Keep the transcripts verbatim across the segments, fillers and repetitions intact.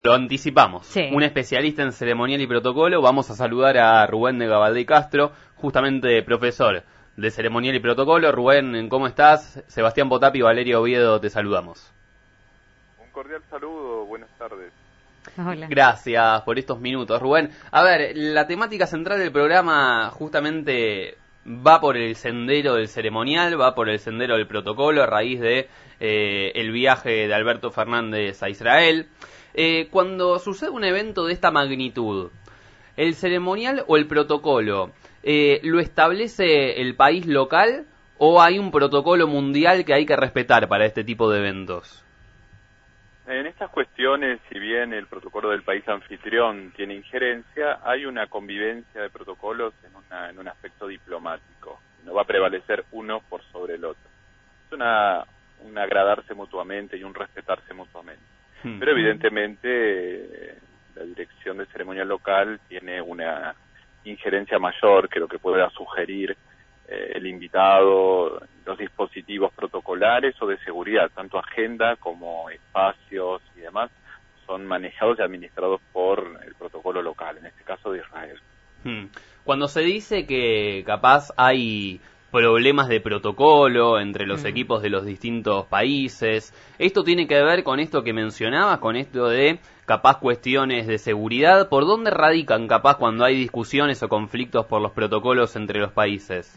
Lo anticipamos, sí. Un especialista en ceremonial y protocolo. Vamos a saludar a Rubén de Gabaldé Castro, justamente profesor de ceremonial y protocolo. Rubén, ¿cómo estás? Sebastián Potapi y Valeria Oviedo, te saludamos. Un cordial saludo, buenas tardes. Hola. Gracias por estos minutos, Rubén. A ver, la temática central del programa justamente va por el sendero del ceremonial, va por el sendero del protocolo a raíz de eh, el viaje de Alberto Fernández a Israel. Eh, cuando sucede un evento de esta magnitud, ¿el ceremonial o el protocolo eh, lo establece el país local o hay un protocolo mundial que hay que respetar para este tipo de eventos? En estas cuestiones, si bien el protocolo del país anfitrión tiene injerencia, hay una convivencia de protocolos en, una, en un aspecto diplomático. No va a prevalecer uno por sobre el otro. Es una, un agradarse mutuamente y un respetarse mutuamente. Hmm. Pero evidentemente la dirección de ceremonial local tiene una injerencia mayor que lo que pueda sugerir eh, el invitado, los dispositivos protocolares o de seguridad, tanto agenda como espacios y demás, son manejados y administrados por el protocolo local, en este caso de Israel. Hmm. Cuando se dice que capaz hay problemas de protocolo entre los mm. equipos de los distintos países, ¿esto tiene que ver con esto que mencionabas, con esto de capaz cuestiones de seguridad? ¿Por dónde radican capaz cuando hay discusiones o conflictos por los protocolos entre los países?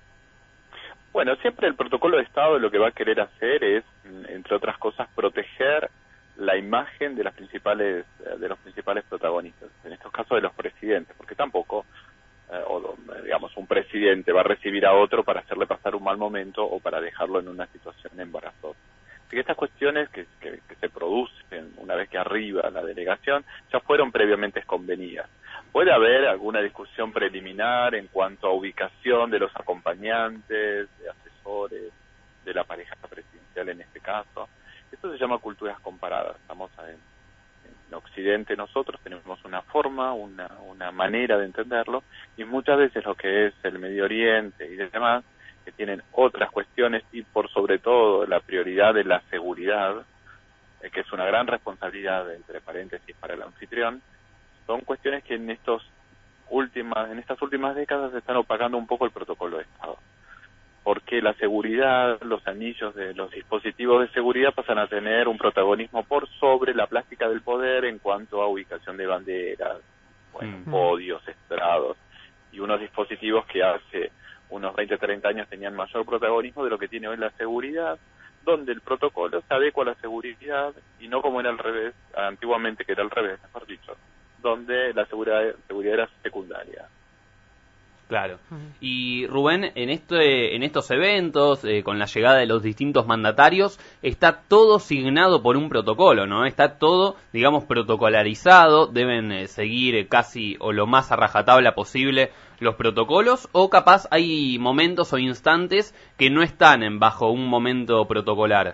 Bueno, siempre el protocolo de Estado lo que va a querer hacer es, entre otras cosas, proteger la imagen de las principales de los principales protagonistas, en estos casos de los presidentes, porque tampoco eh, o digamos un presidente va a recibir a otro para hacerle pasar un mal momento o para dejarlo en una situación embarazosa. Así que estas cuestiones que, que, que se producen una vez que arriba la delegación ya fueron previamente convenidas. Puede haber alguna discusión preliminar en cuanto a ubicación de los acompañantes, de asesores, de la pareja presidencial en este caso. Esto se llama culturas comparadas. Estamos en, en Occidente, nosotros tenemos una forma, una, una manera de entenderlo, y muchas veces lo que es el Medio Oriente y demás, que tienen otras cuestiones y por sobre todo la prioridad de la seguridad, eh, que es una gran responsabilidad, entre paréntesis, para el anfitrión, son cuestiones que en estos últimas, en estas últimas décadas están opacando un poco el protocolo de Estado. Porque la seguridad, los anillos de los dispositivos de seguridad pasan a tener un protagonismo por sobre la plástica del poder en cuanto a ubicación de banderas, bueno, mm. podios, estrados, y unos dispositivos que hace unos veinte, treinta años tenían mayor protagonismo de lo que tiene hoy la seguridad, donde el protocolo se adecua a la seguridad y no como era al revés, antiguamente que era al revés, mejor dicho, donde la seguridad, seguridad era secundaria. Claro. Y Rubén, en este, en estos eventos, eh, con la llegada de los distintos mandatarios, está todo signado por un protocolo, ¿no? Está todo, digamos, protocolarizado, deben eh, seguir eh, casi o lo más a rajatabla posible los protocolos, o capaz hay momentos o instantes que no están en bajo un momento protocolar.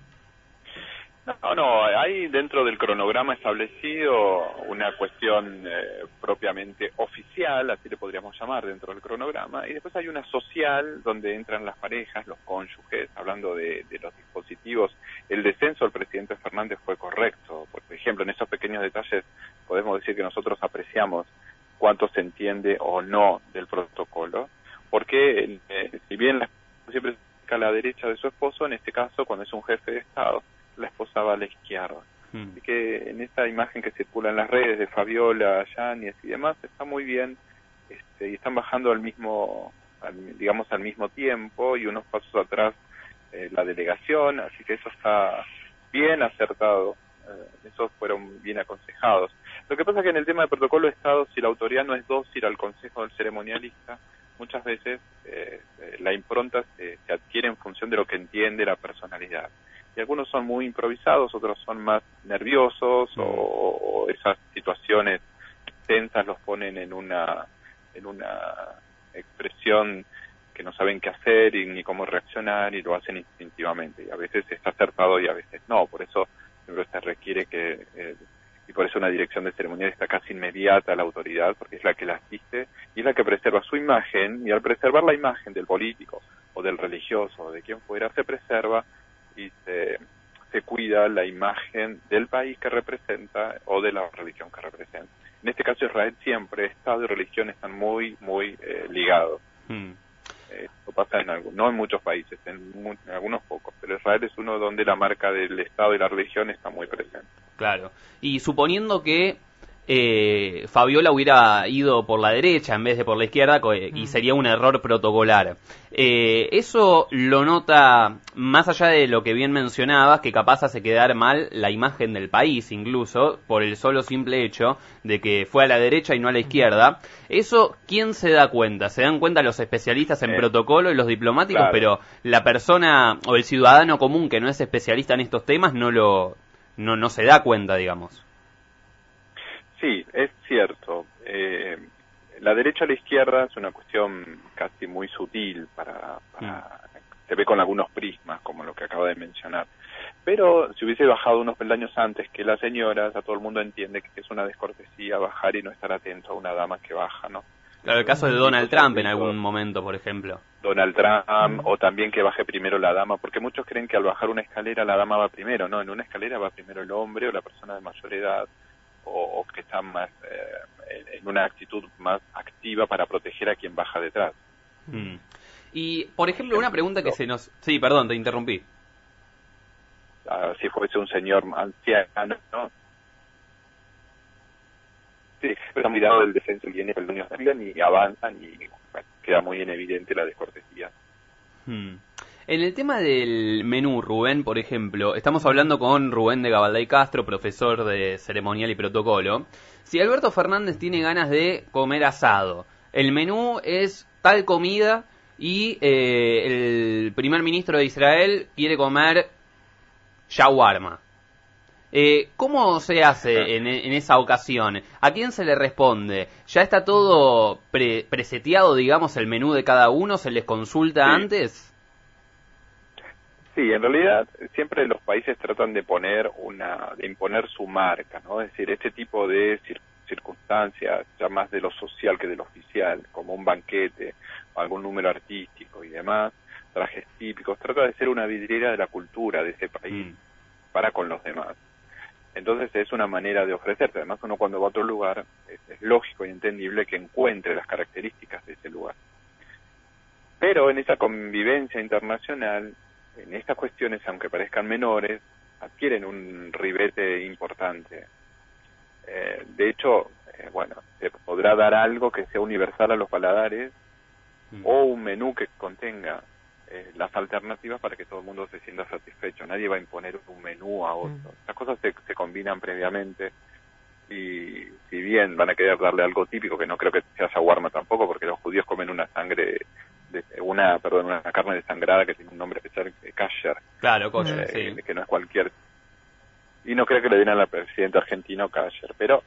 No, no, hay dentro del cronograma establecido una cuestión eh, propiamente oficial, así le podríamos llamar dentro del cronograma, y después hay una social donde entran las parejas, los cónyuges, hablando de, de los dispositivos. El descenso del presidente Fernández fue correcto, por ejemplo, en esos pequeños detalles podemos decir que nosotros apreciamos cuánto se entiende o no del protocolo, porque eh, si bien la esposa siempre está a la derecha de su esposo, en este caso, cuando es un jefe de Estado, la esposa va a la izquierda. Hmm. Así que en esta imagen que circula en las redes de Fabiola, Yáñez y demás, está muy bien, este, y están bajando al mismo, al, digamos al mismo tiempo, y unos pasos atrás eh, la delegación, así que eso está bien acertado, eh, esos fueron bien aconsejados. Lo que pasa es que en el tema del protocolo de Estado, si la autoridad no es dócil al consejo del ceremonialista, muchas veces eh, la impronta se, se adquiere en función de lo que entiende la personalidad. Y algunos son muy improvisados, otros son más nerviosos, mm. o, o esas situaciones tensas los ponen en una en una expresión que no saben qué hacer y ni cómo reaccionar, y lo hacen instintivamente, y a veces está acertado y a veces no. Por eso siempre se requiere que, eh, y por eso una dirección de ceremonial está casi inmediata a la autoridad, porque es la que la asiste y es la que preserva su imagen, y al preservar la imagen del político o del religioso o de quien fuera, se preserva y se, se cuida la imagen del país que representa o de la religión que representa. En este caso Israel siempre, Estado y religión están muy, muy eh, ligados. Mm. Esto pasa en algo, no en muchos países, en, muy, en algunos pocos, pero Israel es uno donde la marca del Estado y la religión está muy presente. Claro, y suponiendo que eh, Fabiola hubiera ido por la derecha en vez de por la izquierda, y sería un error protocolar. Eh, ¿Eso lo nota, más allá de lo que bien mencionabas, que capaz hace quedar mal la imagen del país, incluso, por el solo simple hecho de que fue a la derecha y no a la izquierda? ¿Eso quién se da cuenta? ¿Se dan cuenta los especialistas en eh, protocolo y los diplomáticos? Claro. Pero la persona o el ciudadano común que no es especialista en estos temas no lo no, no se da cuenta, digamos. Sí, es cierto. Eh, la derecha o la izquierda es una cuestión casi muy sutil, para, para mm. se ve con algunos prismas, como lo que acabo de mencionar. Pero si hubiese bajado unos peldaños antes que las señoras, a todo el mundo entiende que es una descortesía bajar y no estar atento a una dama que baja, ¿no? Claro, el caso de Donald Trump en algún momento, por ejemplo. Donald Trump, o también que baje primero la dama, porque muchos creen que al bajar una escalera la dama va primero, ¿no? En una escalera va primero el hombre o la persona de mayor edad, o, o que está más eh, en una actitud más activa para proteger a quien baja detrás. Mm. Y, por ejemplo, una pregunta que se nos... Sí, perdón, te interrumpí. Uh, si fuese un señor anciano, ¿no? Sí, pero mirado del descenso viene el niño y avanzan y bueno, queda muy en evidente la descortesía. Hmm. En el tema del menú, Rubén, por ejemplo, estamos hablando con Rubén de Gabalday Castro, profesor de ceremonial y protocolo. Si Alberto Fernández tiene ganas de comer asado, el menú es tal comida y eh, el primer ministro de Israel quiere comer shawarma. Eh, ¿Cómo se hace en, en esa ocasión? ¿A quién se le responde? ¿Ya está todo pre, preseteado, digamos, el menú de cada uno? ¿Se les consulta sí. antes? Sí, en realidad siempre los países tratan de poner una, de imponer su marca, ¿no? Es decir, este tipo de cir circunstancias, ya más de lo social que de lo oficial, como un banquete, o algún número artístico y demás, trajes típicos, trata de ser una vidriera de la cultura de ese país mm. para con los demás. Entonces es una manera de ofrecerse. Además, uno cuando va a otro lugar, es, es lógico y entendible que encuentre las características de ese lugar. Pero en esa convivencia internacional, en estas cuestiones, aunque parezcan menores, adquieren un ribete importante. Eh, de hecho, eh, bueno, se podrá dar algo que sea universal a los paladares mm. o un menú que contenga eh, las alternativas para que todo el mundo se sienta satisfecho. Nadie va a imponer un menú a otro. Mm. Estas cosas se, se combinan previamente y si bien van a querer darle algo típico, que no creo que sea shawarma tampoco, porque los judíos comen una sangre... De una perdón una carne desangrada que tiene un nombre especial, kasher, claro, kosher, eh, sí. que no es cualquier, y no creo que le den al presidente argentino kasher, pero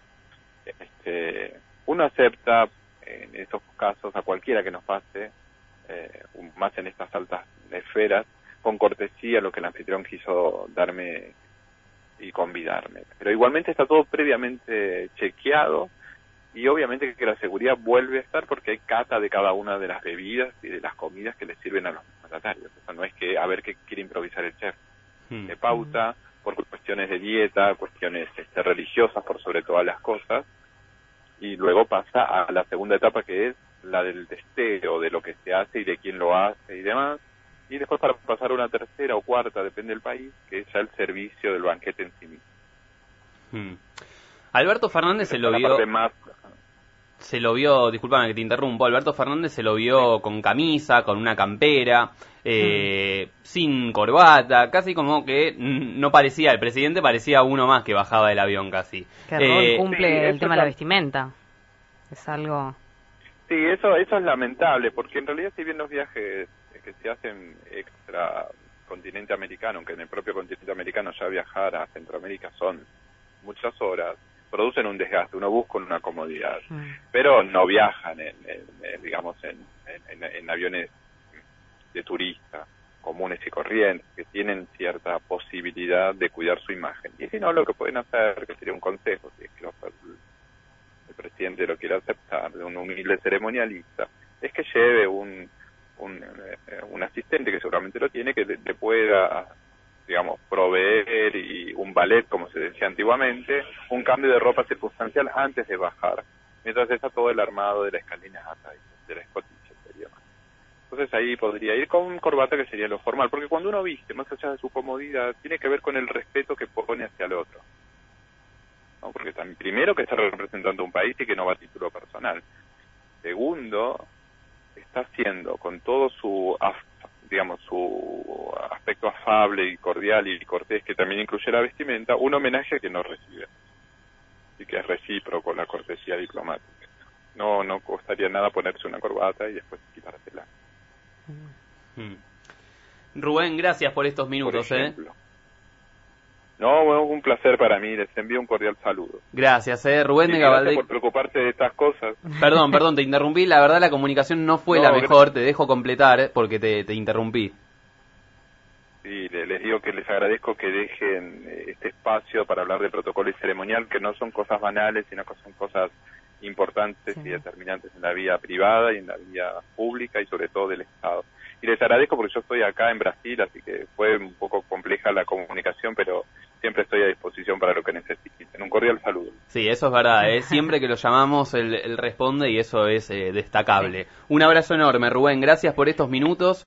este uno acepta en esos casos a cualquiera que nos pase, eh, más en estas altas esferas, con cortesía lo que el anfitrión quiso darme y convidarme, pero igualmente está todo previamente chequeado. Y obviamente que la seguridad vuelve a estar porque hay cata de cada una de las bebidas y de las comidas que le sirven a los mandatarios. O sea, no es que a ver qué quiere improvisar el chef. Hmm. Se pauta por cuestiones de dieta, cuestiones este, religiosas por sobre todas las cosas, y luego pasa a la segunda etapa, que es la del testeo de lo que se hace y de quién lo hace y demás. Y después para pasar a una tercera o cuarta, depende del país, que es ya el servicio del banquete en sí mismo. Hmm. Alberto Fernández se lo vio... Más... Se lo vio, discúlpame que te interrumpo, Alberto Fernández se lo vio sí. con camisa, con una campera, eh, mm. sin corbata, casi como que no parecía, el presidente parecía uno más que bajaba del avión casi. Que eh, rol cumple sí, el tema de la vestimenta, es algo... Sí, eso, eso es lamentable, porque en realidad si bien los viajes que se hacen extra continente americano, aunque en el propio continente americano ya viajar a Centroamérica son muchas horas, producen un desgaste, uno busca una comodidad, mm. pero no viajan en, en, en digamos en, en, en aviones de turista comunes y corrientes, que tienen cierta posibilidad de cuidar su imagen. Y si no, lo que pueden hacer, que sería un consejo, si es que los, el, el presidente lo quiere aceptar, de un humilde ceremonialista, es que lleve un, un, un asistente, que seguramente lo tiene, que le, le pueda digamos, proveer y un ballet, como se decía antiguamente, un cambio de ropa circunstancial antes de bajar, mientras está todo el armado de la escalinata y de la escotilla sería más. Entonces ahí podría ir con corbata, que sería lo formal, porque cuando uno viste, más allá de su comodidad, tiene que ver con el respeto que pone hacia el otro, ¿no? Porque también, primero, que está representando un país y que no va a título personal. Segundo, está haciendo con todo su, digamos, su aspecto afable y cordial y cortés, que también incluye la vestimenta, un homenaje a que no recibe, y que es recíproco la cortesía diplomática. No, no costaría nada ponerse una corbata y después quitársela. Hmm. Rubén, gracias por estos minutos. Por ¿eh? No, bueno, un placer para mí, les envío un cordial saludo. Gracias, eh, Rubén y de gracias Gabaldé. por preocuparte de estas cosas. Perdón, perdón, te interrumpí, la verdad la comunicación no fue No, la mejor, gracias. te dejo completar eh, porque te, te interrumpí. Sí, les digo que les agradezco que dejen este espacio para hablar de protocolo y ceremonial, que no son cosas banales, sino que son cosas importantes sí. y determinantes en la vida privada y en la vida pública y sobre todo del Estado. Y les agradezco porque yo estoy acá en Brasil, así que fue un poco compleja la comunicación, pero siempre estoy a disposición para lo que necesiten. Un cordial saludo. Sí, eso es verdad, ¿eh? Siempre que lo llamamos él, él responde y eso es eh, destacable. Un abrazo enorme, Rubén, gracias por estos minutos.